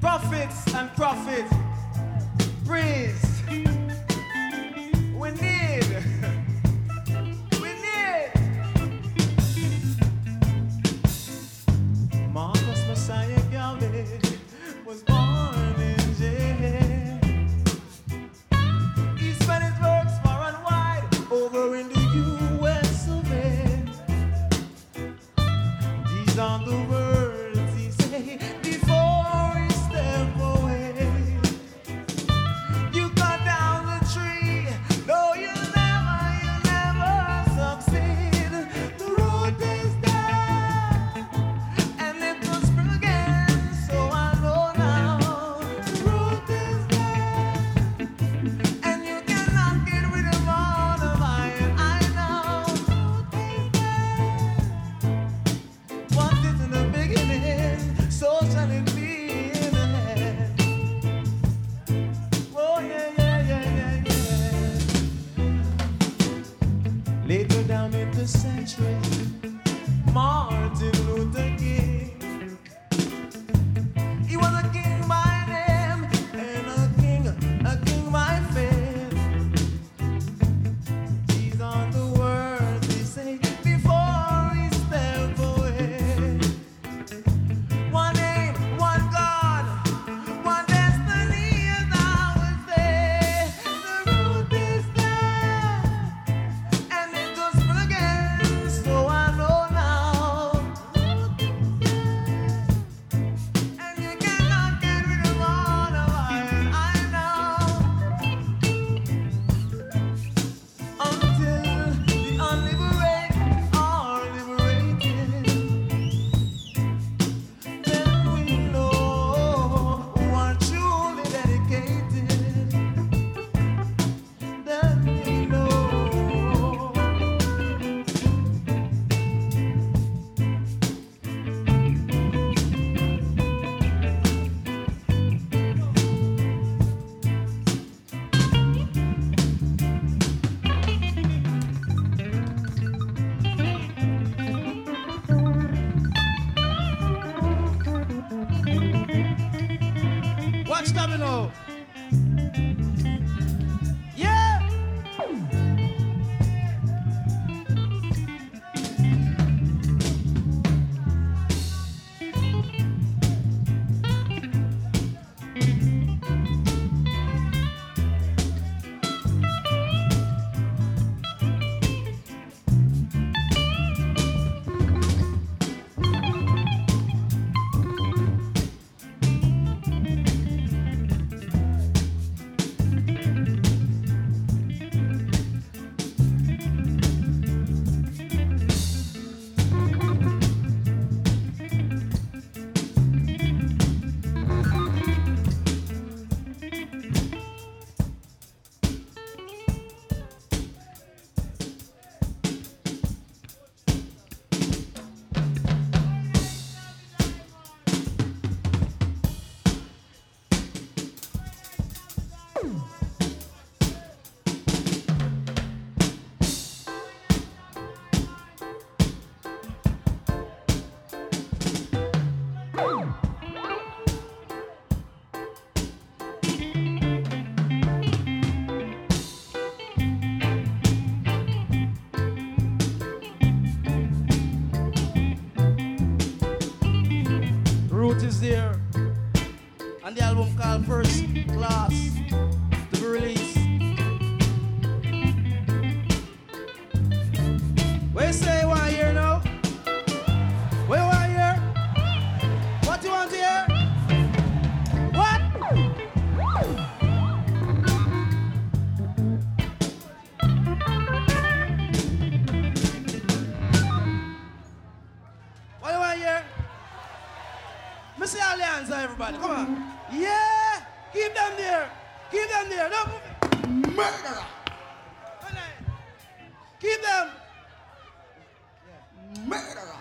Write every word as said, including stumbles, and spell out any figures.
prophets and prophets. Praise. We need. We need. Marcus Messiah Garvey was born in jail. He spent his works far and wide over in the U S of A. These are the words he said before he stepped away. You cut down the tree, no, you'll never, you'll never succeed. The road is there, and it will spring again, so I know now. The road is there, and you cannot get rid of all the iron. I know. What is in the beginning, so shall it be in the end. Oh yeah, yeah, yeah, yeah, yeah. Later down in the century, Martin Luther King. He was a king by name and a king, a king by faith. These are the words he say before he step away. One name, one God, one destiny, as I would say. The road is there, and it goes through again, so I know now. And you cannot get rid of all of iron, I know. Until the unliberated are liberated, then we know who are truly dedicated. Then we know. Watch that, you know. Yeah. Root is there, and the album called First Class to be released. What you say you want to hear now? What you want to hear? What you want to hear? What? What you want to hear? Let me see all the hands, everybody. Come on. Yeah! Keep them there. Keep them there. Don't move it. Murderer. Keep them. Murderer.